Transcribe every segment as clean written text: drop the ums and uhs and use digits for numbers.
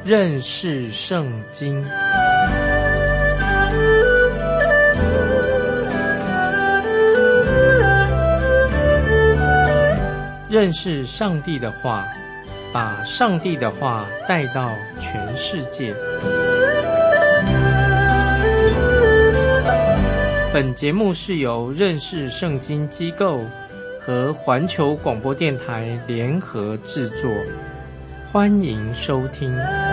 认识圣经。认识上帝的话，把上帝的话带到全世界。本节目是由认识圣经机构和环球广播电台联合制作，欢迎收听。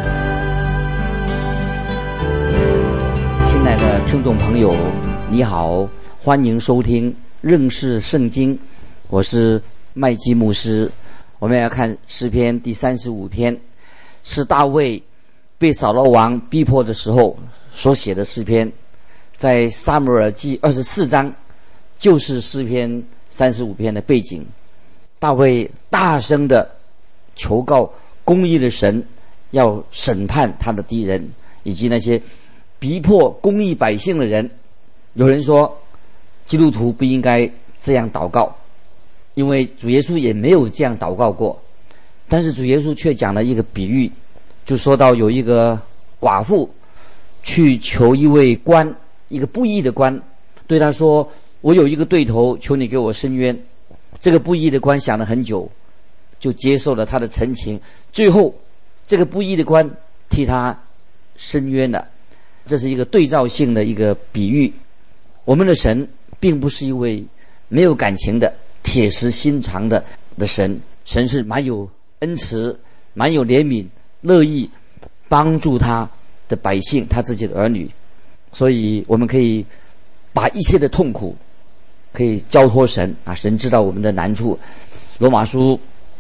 亲爱的听众朋友，你好，欢迎收听认识圣经，我是麦基牧师。我们要看诗篇第35篇，是大卫被扫罗王逼迫的时候所写的诗篇，在撒母耳记24章就是诗篇35篇的背景。大卫大声的求告公义的神，要审判他的敌人以及那些逼迫公义百姓的人。有人说基督徒不应该这样祷告，因为主耶稣也没有这样祷告过。但是主耶稣却讲了一个比喻，就说到有一个寡妇去求一位官，一个不义的官，对他说，我有一个对头，求你给我伸冤。这个不义的官想了很久，就接受了他的陈情，最后这个不义的官替他伸冤了。这是一个对照性的一个比喻。我们的神并不是一位没有感情的铁石心肠的神，神是蛮有恩慈，蛮有怜悯，乐意帮助他的百姓，他自己的儿女。所以我们可以把一切的痛苦可以交托神啊，神知道我们的难处。罗马书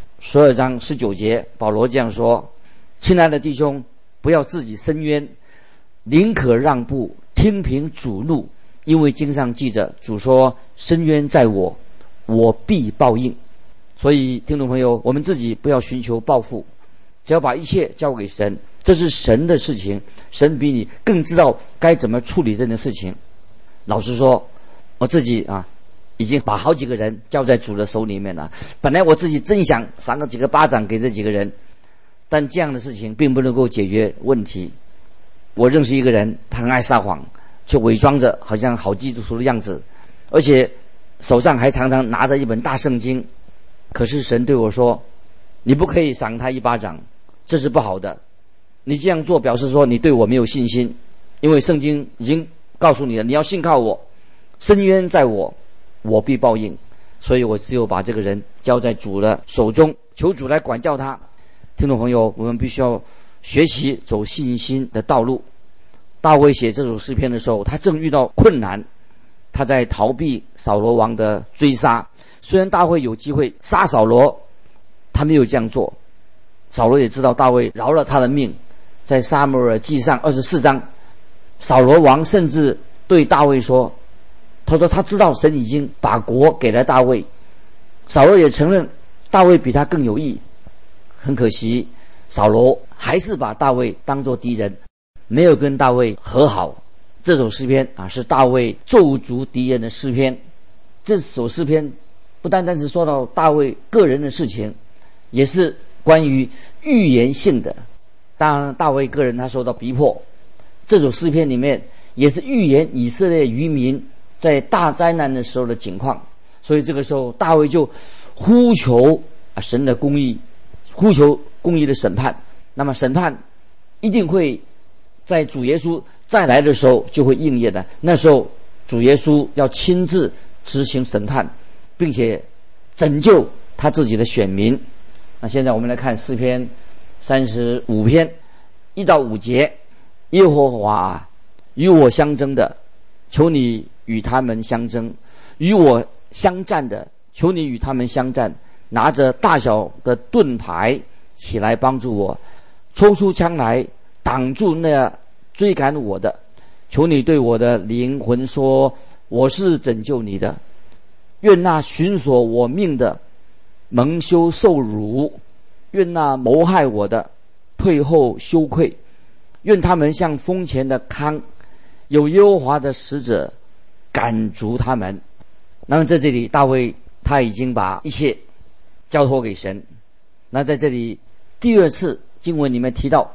12章19节，保罗这样说，亲爱的弟兄，不要自己伸冤，宁可让步，听凭主怒，因为经上记着，主说，伸冤在我，我必报应。所以听众朋友，我们自己不要寻求报复，只要把一切交给神，这是神的事情，神比你更知道该怎么处理这件事情。老实说，我自己已经把好几个人交在主的手里面了。本来我自己真想赏个几个巴掌给这几个人，但这样的事情并不能够解决问题。我认识一个人，他很爱撒谎，就伪装着好像好基督徒的样子，而且手上还常常拿着一本大圣经。可是神对我说，你不可以赏他一巴掌，这是不好的。你这样做表示说你对我没有信心，因为圣经已经告诉你了，你要信靠我，伸冤在我，我必报应。所以我只有把这个人交在主的手中，求主来管教他。听众朋友，我们必须要学习走信心的道路。大卫写这首诗篇的时候，他正遇到困难，他在逃避扫罗王的追杀。虽然大卫有机会杀扫罗，他没有这样做。扫罗也知道大卫饶了他的命，在撒母耳记上24章，扫罗王甚至对大卫说，他说他知道神已经把国给了大卫。扫罗也承认大卫比他更有义。很可惜，扫罗还是把大卫当作敌人，没有跟大卫和好。这首诗篇是大卫咒诅敌人的诗篇。这首诗篇不单单是说到大卫个人的事情，也是关于预言性的。当然大卫个人他受到逼迫，这首诗篇里面也是预言以色列渔民在大灾难的时候的情况。所以这个时候大卫就呼求神的公义，呼求公义的审判。那么审判一定会在主耶稣再来的时候就会应验的。那时候主耶稣要亲自执行审判，并且拯救他自己的选民。那现在我们来看诗篇35篇1到5节，耶和华与我相争的，求你与他们相争；与我相战的，求你与他们相战。拿着大小的盾牌起来帮助我，抽出枪来挡住那追赶我的。求你对我的灵魂说，我是拯救你的。愿那寻索我命的蒙羞受辱，愿那谋害我的退后羞愧。愿他们像风前的糠，有耶和华的使者赶逐他们。那么在这里大卫他已经把一切交托给神。那在这里第二次经文里面提到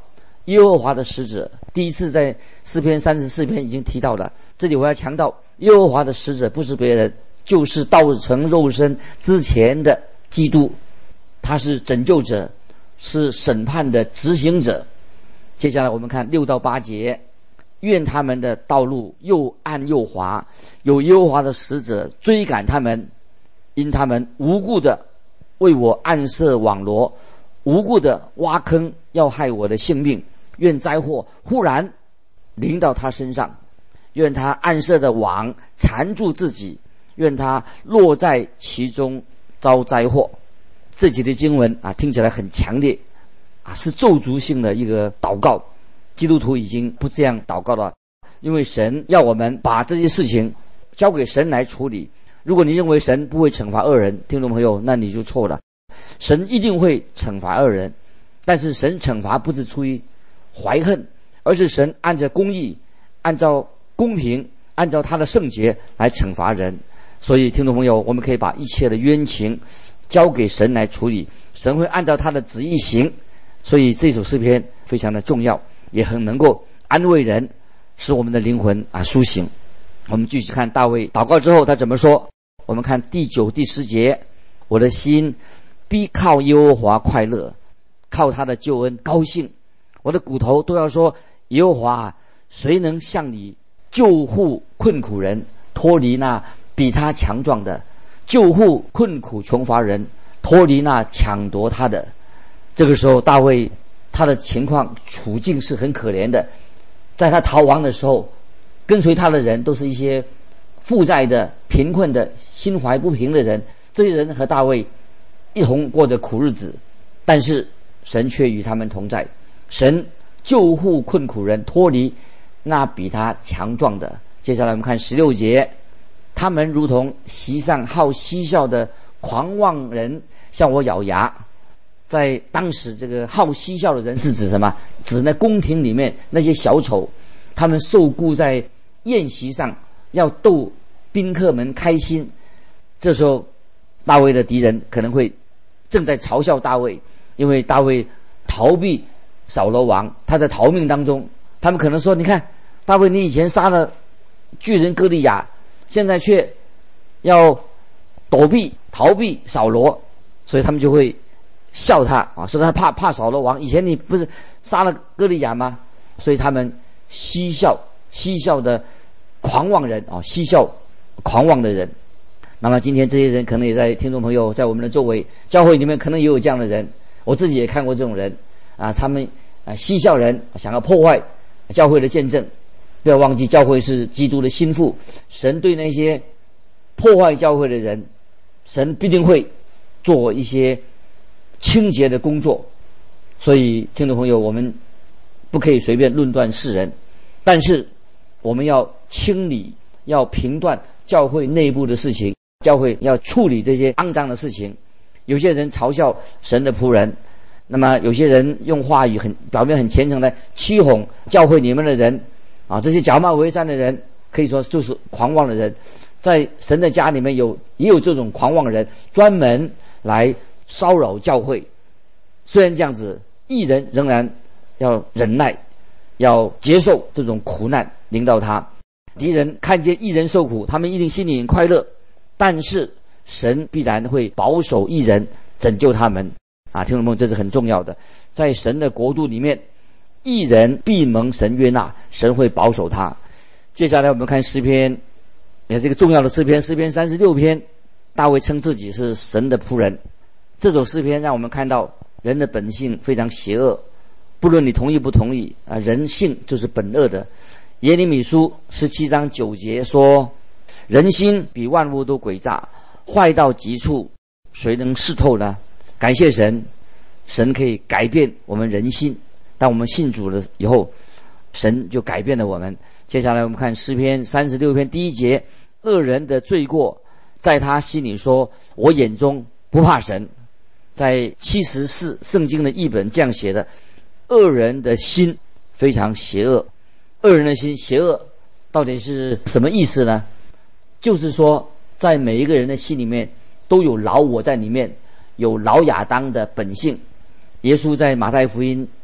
耶和华的使者。第一次在诗篇34篇已经提到了，这里我要强调，耶和华的使者不是别人，就是道成肉身之前的基督，他是拯救者，是审判的执行者。接下来我们看6到8节，愿他们的道路又暗又滑，有耶和华的使者追赶他们，因他们无故的为我暗设网罗，无故的挖坑要害我的性命。愿灾祸忽然临到他身上，愿他暗设的网缠住自己，愿他落在其中遭灾祸。这几节经文听起来很强烈是咒诅性的一个祷告。基督徒已经不这样祷告了，因为神要我们把这些事情交给神来处理。如果你认为神不会惩罚恶人，听众朋友，那你就错了。神一定会惩罚恶人，但是神惩罚不是出于怀恨，而是神按照公义，按照公平，按照他的圣洁来惩罚人。所以听众朋友，我们可以把一切的冤情交给神来处理，神会按照他的旨意行。所以这首诗篇非常的重要，也很能够安慰人，使我们的灵魂苏醒。我们继续看大卫祷告之后他怎么说。我们看第9、第10节，我的心必靠耶和华快乐，靠他的救恩高兴。我的骨头都要说，耶和华谁能向你救护困苦人，脱离那比他强壮的，救护困苦穷乏人，脱离那抢夺他的。这个时候大卫他的情况处境是很可怜的，在他逃亡的时候，跟随他的人都是一些负债的、贫困的、心怀不平的人，这些人和大卫一同过着苦日子，但是神却与他们同在。神救护困苦人，脱离那比他强壮的。接下来我们看16节，他们如同席上好嬉笑的狂妄人，向我咬牙。在当时这个好嬉笑的人是指什么？指那宫廷里面那些小丑，他们受雇在宴席上要逗宾客们开心。这时候大卫的敌人可能会正在嘲笑大卫，因为大卫逃避扫罗王，他在逃命当中，他们可能说，你看大卫，你以前杀了巨人歌利亚，现在却要逃避扫罗，所以他们就会笑他说他怕扫罗王，以前你不是杀了歌利亚吗？所以他们嬉笑的狂妄人嬉笑狂妄的人。那么今天这些人可能也在听众朋友在我们的周围，教会里面可能也有这样的人，我自己也看过这种人他们嬉笑人，想要破坏教会的见证。不要忘记，教会是基督的心腹，神对那些破坏教会的人，神必定会做一些清洁的工作。所以听众朋友，我们不可以随便论断世人，但是我们要清理，要评断教会内部的事情，教会要处理这些肮脏的事情。有些人嘲笑神的仆人，那么有些人用话语表面很虔诚的欺哄教会里面的人这些假冒为善的人可以说就是狂妄的人。在神的家里面也有这种狂妄的人，专门来骚扰教会。虽然这样子，义人仍然要忍耐，要接受这种苦难临到他。敌人看见义人受苦，他们一定心里很快乐，但是神必然会保守义人，拯救他们听众朋友，这是很重要的。在神的国度里面，义人必蒙神悦纳，神会保守他。接下来我们看诗篇，也是一个重要的诗篇，诗篇36篇，大卫称自己是神的仆人。这首诗篇让我们看到人的本性非常邪恶，不论你同意不同意人性就是本恶的。耶利米书17章9节说，人心比万物都诡诈，坏到极处，谁能识透呢？感谢神，神可以改变我们人心，当我们信主了以后，神就改变了我们。接下来我们看诗篇36篇第1节，恶人的罪过在他心里说，我眼中不怕神。在74圣经的译本这样写的，恶人的心非常邪恶。恶人的心邪恶到底是什么意思呢？就是说在每一个人的心里面都有老我在里面，有老亚当的本性。耶稣在马太福音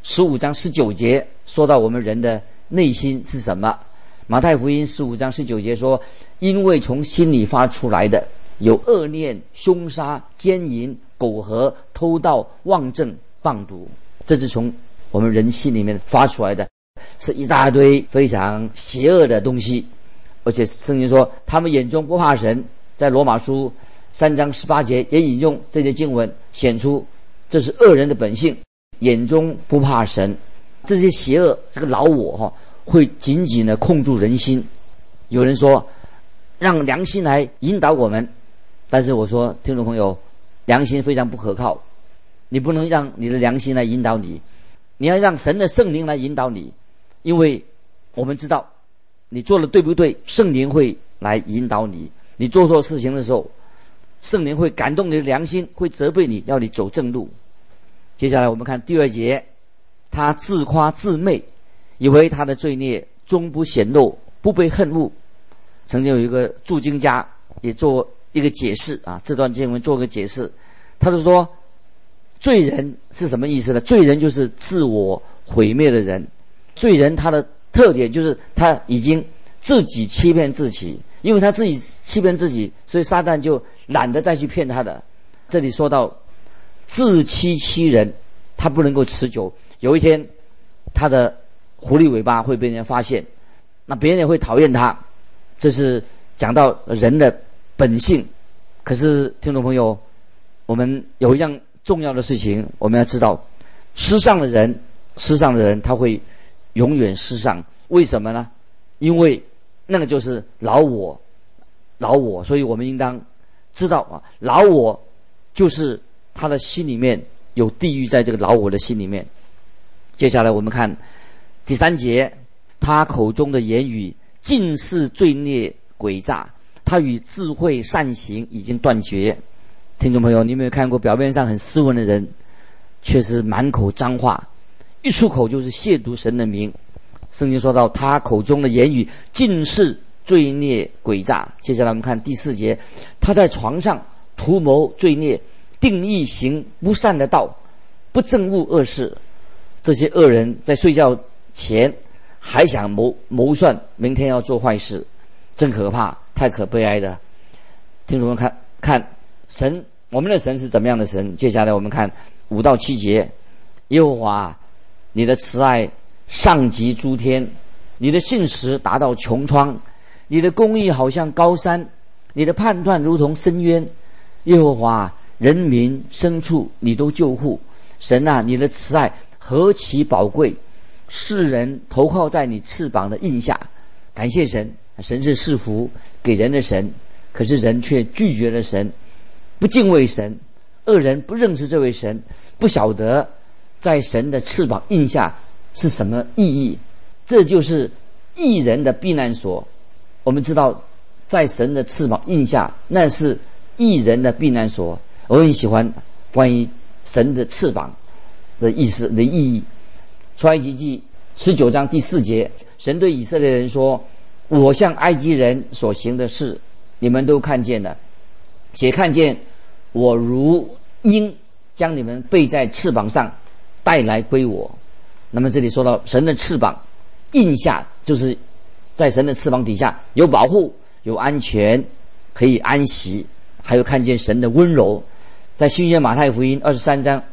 15章19节说到我们人的内心是什么。马太福音15章19节说，因为从心里发出来的有恶念、凶杀、奸淫、苟合、偷盗、妄证、放毒，这是从我们人心里面发出来的，是一大堆非常邪恶的东西。而且圣经说他们眼中不怕神，在罗马书3章18节也引用这些经文，显出这是恶人的本性，眼中不怕神。这些邪恶，这个老我会紧紧的控住人心。有人说让良心来引导我们，但是我说听众朋友，良心非常不可靠，你不能让你的良心来引导你，你要让神的圣灵来引导你。因为我们知道你做的对不对，圣灵会来引导你。你做错事情的时候，圣灵会感动你的良心，会责备你，要你走正路。接下来我们看第2节，他自夸自媚，以为他的罪孽终不显露，不被恨恶。曾经有一个注经家也做一个解释这段经文做个解释，他就说罪人是什么意思呢？罪人就是自我毁灭的人。罪人他的特点就是他已经自己欺骗自己，因为他自己欺骗自己，所以撒旦就懒得再去骗他的。这里说到自欺欺人，他不能够持久，有一天他的狐狸尾巴会被人家发现，那别人也会讨厌他。这是讲到人的本性。可是听众朋友，我们有一样重要的事情我们要知道，世上的人他会永远世上。为什么呢？因为那个就是老我，所以我们应当知道老我就是他的心里面有地狱，在这个老我的心里面。接下来我们看第3节，他口中的言语尽是罪孽诡诈，他与智慧善行已经断绝。听众朋友，你有没有看过表面上很斯文的人，却是满口脏话，一出口就是亵渎神的名。圣经说到他口中的言语尽是罪孽诡诈。接下来我们看第4节，他在床上图谋罪孽，定义行不善的道，不憎恶恶事。这些恶人在睡觉前还想谋算明天要做坏事，真可怕，太可悲哀的。听众们看神，我们的神是怎么样的神？接下来我们看5到7节，耶和华，你的慈爱上及诸天，你的信实达到穹苍，你的公义好像高山，你的判断如同深渊。耶和华，人民牲畜你都救护。神啊，你的慈爱何其宝贵，世人投靠在你翅膀的印下。感谢神，神是赐福给人的神，可是人却拒绝了神，不敬畏神。恶人不认识这位神，不晓得在神的翅膀印下是什么意义。这就是义人的避难所。我们知道在神的翅膀印下，那是义人的避难所。我很喜欢关于神的翅膀的意思的意义。出埃及记19章第4节，神对以色列人说，我向埃及人所行的事你们都看见了，且看见我如鹰将你们背在翅膀上带来归我。那么这里说到神的翅膀印下，就是在神的翅膀底下有保护，有安全，可以安息，还有看见神的温柔。在新约马太福音23章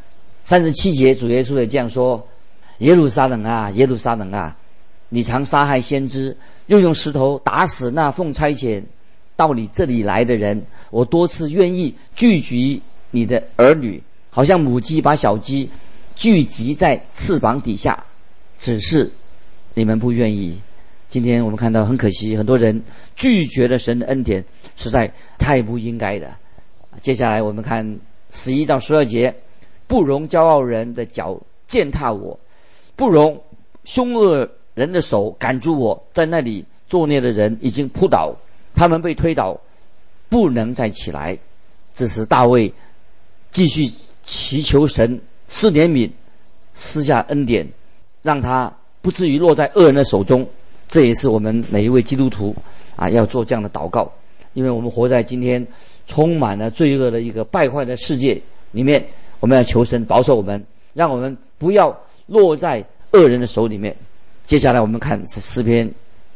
37节，主耶稣也这样说，耶路撒冷啊，耶路撒冷啊，你常杀害先知，又用石头打死那奉差遣到你这里来的人。我多次愿意聚集你的儿女，好像母鸡把小鸡聚集在翅膀底下，只是你们不愿意。今天我们看到很可惜，很多人拒绝了神的恩典，实在太不应该的。接下来我们看11到12节，不容骄傲人的脚践踏我，不容凶恶人的手赶住我。在那里作孽的人已经扑倒，他们被推倒，不能再起来。这时大卫继续祈求神施怜悯，施下恩典，让他不至于落在恶人的手中。这也是我们每一位基督徒要做这样的祷告。因为我们活在今天充满了罪恶的一个败坏的世界里面，我们要求神保守我们，让我们不要落在恶人的手里面。接下来我们看诗篇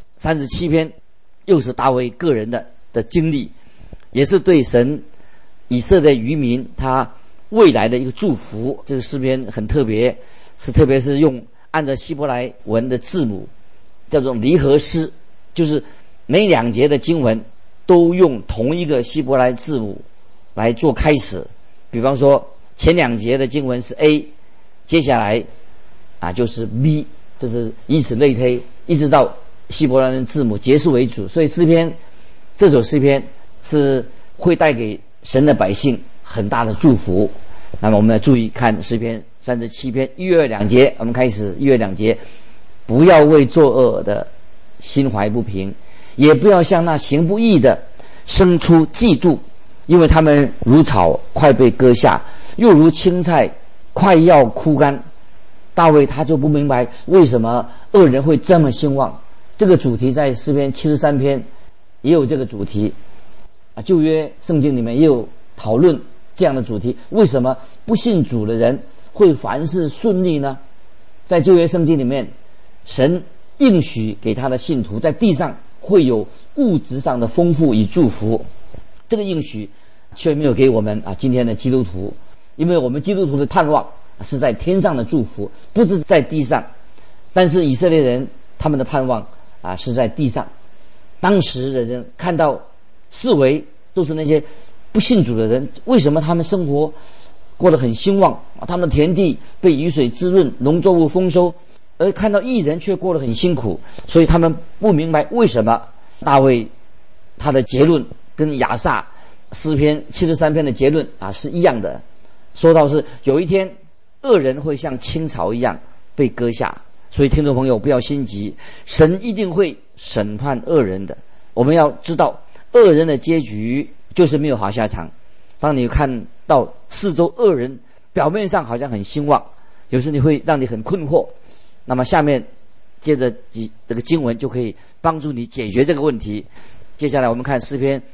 37篇，又是大卫个人的经历，也是对神以色列渔民他未来的一个祝福。这个诗篇很特别，特别是用按照希伯来文的字母叫做离合诗，就是每2节的经文都用同一个希伯来字母来做开始。比方说前2节的经文是 A， 接下来就是 B， 就是以此类推，一直到希伯来文字母结束为止。所以这首诗篇是会带给神的百姓很大的祝福。那么我们来注意看诗篇37篇1月2节，我们开始1月2节，不要为作恶的心怀不平，也不要向那行不义的生出嫉妒，因为他们如草快被割下，又如青菜快要枯干。大卫他就不明白为什么恶人会这么兴旺。这个主题在诗篇73篇也有这个主题旧约圣经里面也有讨论这样的主题。为什么不信主的人会凡事顺利呢？在旧约圣经里面，神应许给他的信徒在地上会有物质上的丰富与祝福，这个应许却没有给我们今天的基督徒。因为我们基督徒的盼望是在天上的祝福，不是在地上。但是以色列人他们的盼望是在地上。当时的人看到四围都是那些不信主的人，为什么他们生活过得很兴旺，他们的田地被雨水滋润，农作物丰收，而看到义人却过得很辛苦。所以他们不明白为什么。大卫他的结论跟亚萨诗篇73篇的结论是一样的，说到是有一天恶人会像青草一样被割下。所以听众朋友不要心急，神一定会审判恶人的。我们要知道恶人的结局就是没有好下场。当你看到四周恶人表面上好像很兴旺，有时你会让你很困惑。那么下面接着这个经文就可以帮助你解决这个问题。接下来我们看诗篇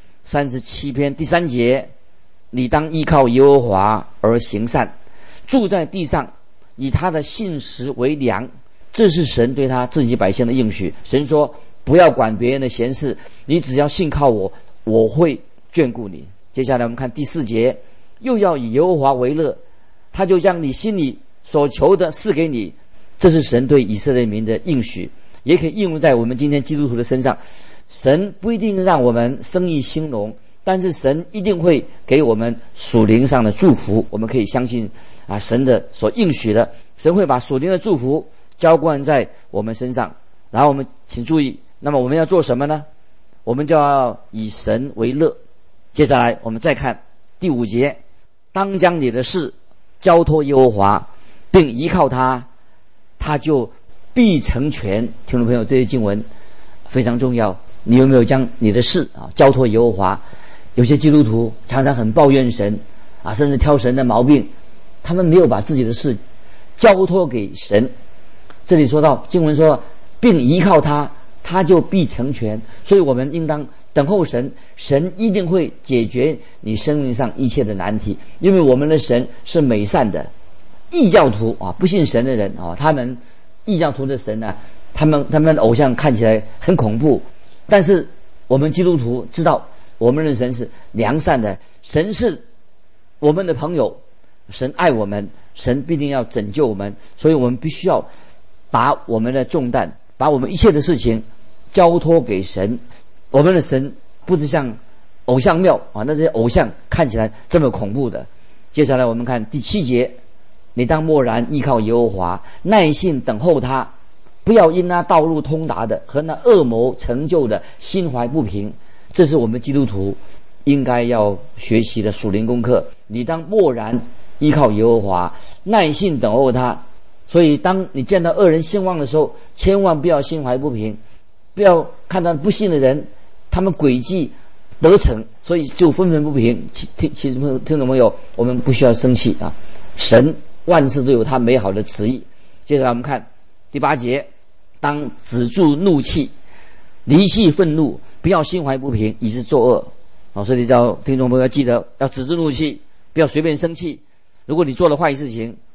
37篇第3节，你当依靠耶和华而行善，住在地上，以他的信实为粮。这是神对他自己百姓的应许。神说不要管别人的闲事，你只要信靠我，我会眷顾你。接下来我们看第4节，又要以耶和华为乐，他就将你心里所求的赐给你。这是神对以色列民的应许，也可以应用在我们今天基督徒的身上。神不一定让我们生意兴隆，但是神一定会给我们属灵上的祝福。我们可以相信神的所应许的，神会把属灵的祝福浇灌在我们身上。然后我们请注意，那么我们要做什么呢？我们就要以神为乐。接下来我们再看第5节，当将你的事交托耶和华，并依靠他，他就必成全。听众朋友，这些经文非常重要。你有没有将你的事交托耶和华？有些基督徒常常很抱怨神甚至挑神的毛病，他们没有把自己的事交托给神。这里说到经文说并依靠他，他就必成全。所以我们应当等候神，神一定会解决你生命上一切的难题。因为我们的神是美善的。异教徒不信神的人他们异教徒的神他们的偶像看起来很恐怖，但是我们基督徒知道我们的神是良善的，神是我们的朋友，神爱我们，神必定要拯救我们。所以我们必须要把我们的重担，把我们一切的事情交托给神。我们的神不是像偶像庙那些偶像看起来这么恐怖的。接下来我们看第7节，你当默然依靠耶和华，耐心等候他，不要因那道路通达的和那恶谋成就的心怀不平。这是我们基督徒应该要学习的属灵功课。你当默然依靠耶和华，耐心等候他。所以当你见到恶人兴旺的时候，千万不要心怀不平，不要看到不信的人他们诡计得逞，所以就愤愤不平。听众朋友，我们不需要生气神万事都有他美好的旨意。接下来我们看第8节，当止住怒气，离弃愤怒，不要心怀不平，以致作恶。所以叫听众朋友要记得要止住怒气，不要随便生气。如果你做了坏事情，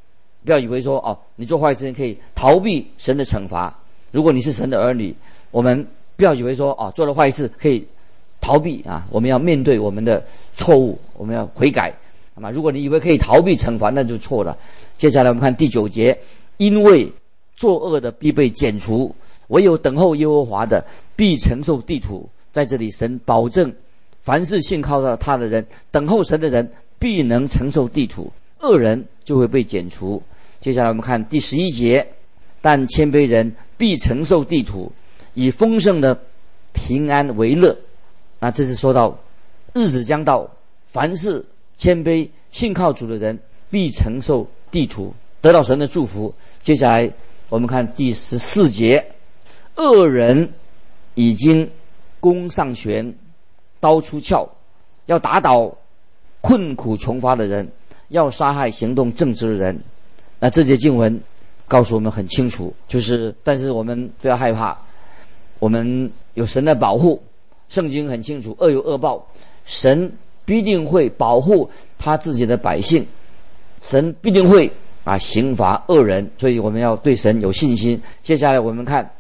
不要以为说你做坏事可以逃避神的惩罚。如果你是神的儿女，我们不要以为说做了坏事可以逃避我们要面对我们的错误，我们要悔改。那么如果你以为可以逃避惩罚，那就错了。接下来我们看第9节，因为作恶的必被剪除，唯有等候耶和华的必承受地土。在这里神保证凡是信靠到他的人，等候神的人必能承受地土，恶人就会被剪除。接下来我们看第11节，但谦卑人必承受地土，以丰盛的平安为乐。那这是说到日子将到，凡是谦卑信靠主的人必承受地土，得到神的祝福。接下来我们看第14节，恶人已经弓上弦，刀出鞘，要打倒困苦穷乏的人，要杀害行动正直的人。那这节经文告诉我们很清楚，但是我们不要害怕，我们有神的保护。圣经很清楚，恶有恶报，神必定会保护他自己的百姓，神必定会刑罚恶人，所以我们要对神有信心。接下来我们看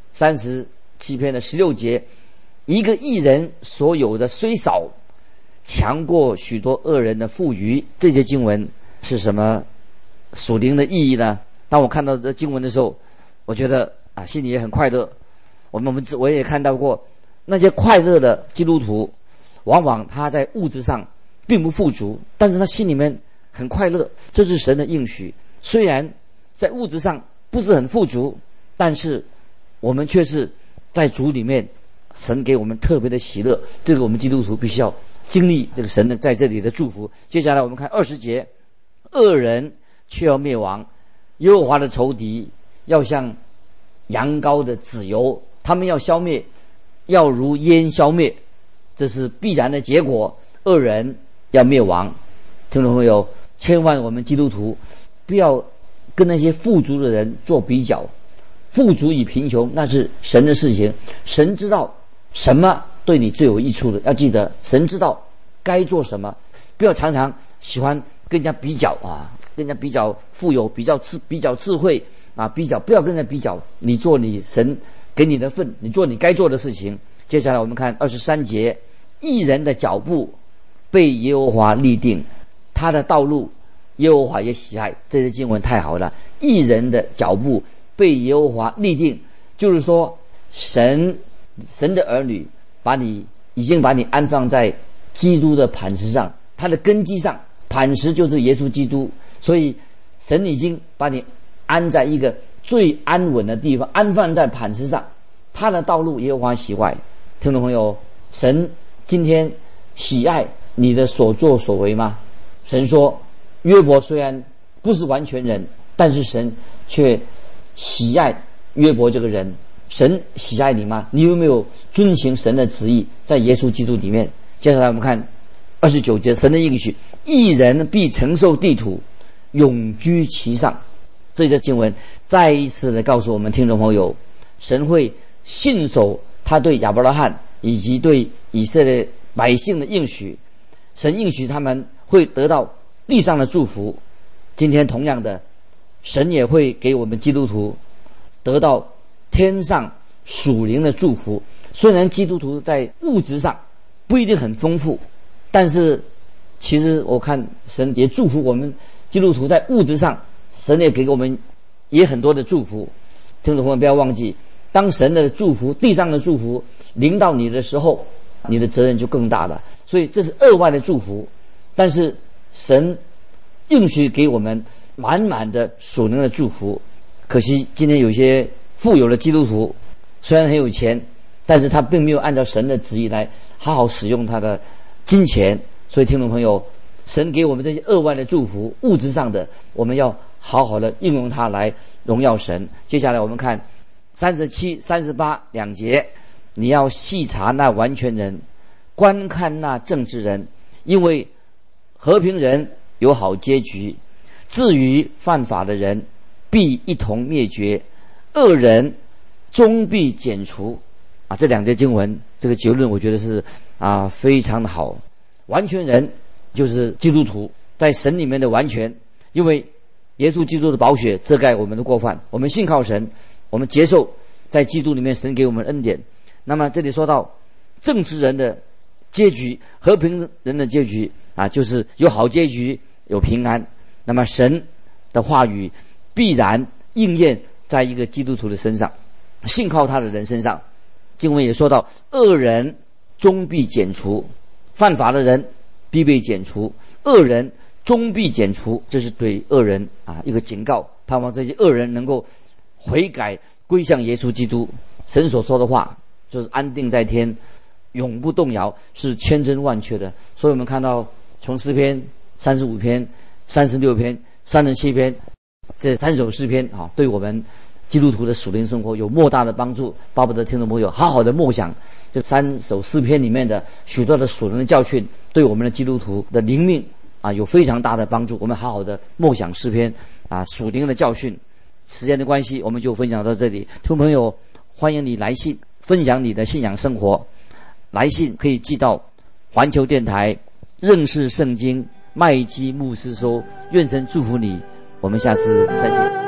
37篇的16节，一个义人所有的虽少，强过许多恶人的富余。这些经文是什么属灵的意义呢？当我看到这经文的时候，我觉得心里也很快乐。我也看到过那些快乐的基督徒，往往他在物质上并不富足，但是他心里面很快乐，这是神的应许。虽然在物质上不是很富足，但是我们却是在主里面，神给我们特别的喜乐。这个我们基督徒必须要经历这个神的在这里的祝福。接下来我们看20节，恶人却要灭亡，耶和华的仇敌要像羊羔的脂油，他们要消灭，要如烟消灭，这是必然的结果。恶人要灭亡。听众朋友，千万我们基督徒不要跟那些富足的人做比较，富足与贫穷那是神的事情，神知道什么对你最有益处的。要记得神知道该做什么，不要常常喜欢跟人家比较跟人家比较富有，比较智慧不要跟人家比较，你做你神给你的份，你做你该做的事情。接下来我们看23节，义人的脚步被耶和华立定，他的道路耶和华也喜爱。这些经文太好了，义人的脚步被耶和华立定，就是说神的儿女已经把你安放在基督的磐石上，他的根基上，磐石就是耶稣基督，所以神已经把你安在一个最安稳的地方，安放在磐石上，他的道路耶和华喜爱。听众朋友，神今天喜爱你的所作所为吗？神说约伯虽然不是完全人，但是神却喜爱约伯这个人。神喜爱你吗？你有没有遵行神的旨意在耶稣基督里面？接下来我们看29节，神的应许，义人必承受地土，永居其上。这节经文再一次的告诉我们听众朋友，神会信守他对亚伯拉罕以及对以色列百姓的应许，神应许他们会得到地上的祝福。今天同样的，神也会给我们基督徒得到天上属灵的祝福。虽然基督徒在物质上不一定很丰富，但是其实我看神也祝福我们基督徒在物质上，神也给我们也很多的祝福。听众朋友不要忘记，当神的祝福，地上的祝福临到你的时候，你的责任就更大了。所以这是额外的祝福，但是神应许给我们满满的属灵的祝福。可惜今天有些富有的基督徒虽然很有钱，但是他并没有按照神的旨意来好好使用他的金钱。所以听众朋友，神给我们这些额外的祝福，物质上的，我们要好好的应用它来荣耀神。接下来我们看37、38两节，你要细查那完全人，观看那正直人，因为和平人有好结局，至于犯法的人必一同灭绝，恶人终必剪除。这两节经文这个结论我觉得是非常的好。完全人就是基督徒在神里面的完全，因为耶稣基督的宝血遮盖我们的过犯，我们信靠神，我们接受在基督里面神给我们恩典。那么这里说到正直人的结局，和平人的结局啊，就是有好结局，有平安。那么神的话语必然应验在一个基督徒的身上，信靠他的人身上。经文也说到，恶人终必剪除，犯法的人必被剪除，恶人终必剪除，这是对恶人啊一个警告，盼望这些恶人能够悔改归向耶稣基督。神所说的话就是安定在天，永不动摇，是千真万确的。所以我们看到从诗篇35篇、36篇、37篇这3首诗篇啊，对我们基督徒的属灵生活有莫大的帮助。巴不得听众朋友好好的默想这3首诗篇里面的许多的属灵的教训，对我们的基督徒的灵命啊有非常大的帮助。我们好好的默想诗篇啊属灵的教训。时间的关系，我们就分享到这里。听众朋友，欢迎你来信分享你的信仰生活。来信可以寄到环球电台认识圣经麦基牧师收。愿神祝福你，我们下次再见。